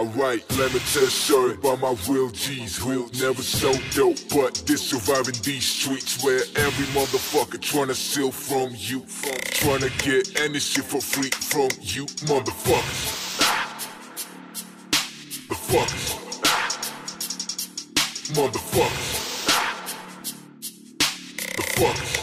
Alright, let me tell a story about my real G's who never so dope, but they surviving these streets where every motherfucker tryna steal from you, tryna get any shit for free from you motherfuckers. The fuckers. Motherfuckers. The fuckers.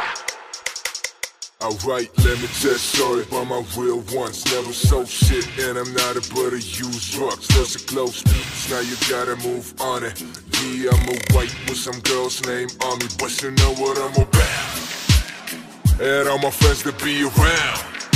Alright, let me tell a story about my real ones. Never sold shit and I'm not about to use drugs. Those are close beats, now you gotta move on it. Yeah, I'm a white with some girl's name on me, but you know what I'm about. And all my friends to be around,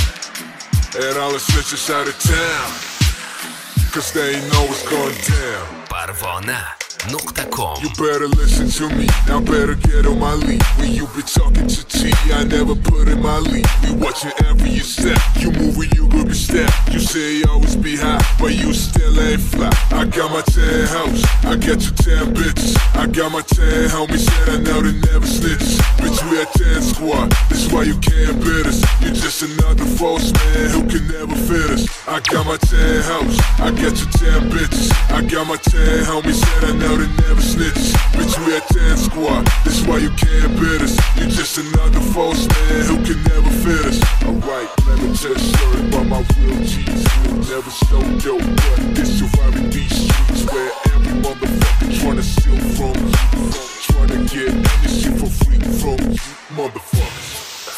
and all the snitches out of town, cause they ain't know what's going down. Parvana.com. You better listen to me, now better get on my lead. When you be talking to T, I never put in my lead. We watching every step, you move where you go be step. You say you always be high, but you still ain't fly. I got my 10 hoes, I get you 10 bitches. I got my 10 homies, said I know they never snitches. Bitch, we at 10 squad, that's why you can't bid us. You just another false man who can never fit us. I got my 10 hoes, I get you 10 bitches. I got my 10 homies, said I know they never snitches. Bitch, we at 10 squad, that's why you can't bid us. You just another false man who can never fit us. Alright, let me tell a story about my real G's who never so dope, but they surviving these streets where every motherfucker tryna steal from you, tryna get any shit for free from you motherfuckers.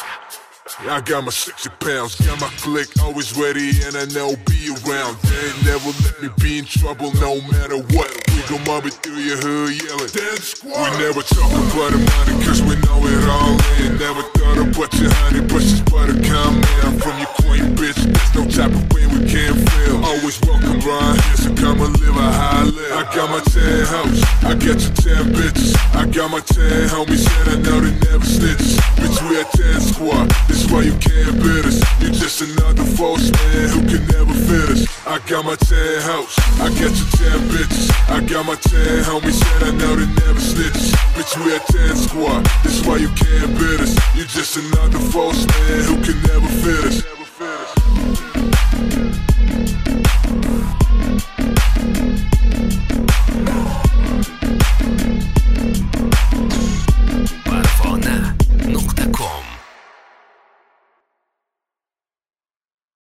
I got my 60 pounds, got my clique always ready and I know be around. They ain't never let me be in trouble no matter what. We gon' mob it through your hood yelling, Dead Squad. We never talk about the money cause we know it all in. Never thought about your honey, but she's but a comment. I'm from your queen bitch, there's no type of pain we can't feel. Always welcome Brian here, so come and live a high live. I got my 10 hoes, I get you 10 bitches. I got my 10 homies, said I know they never snitches. Bitch, we at 10 squad, this why you can't bid us. You just another false man who can never fit us. I got my 10 hoes, I get you 10 bitches. I got my 10 homies, said I know they never snitches. Bitch, we at 10 squad, this why you can't bid us. You just another false man who can never fit us.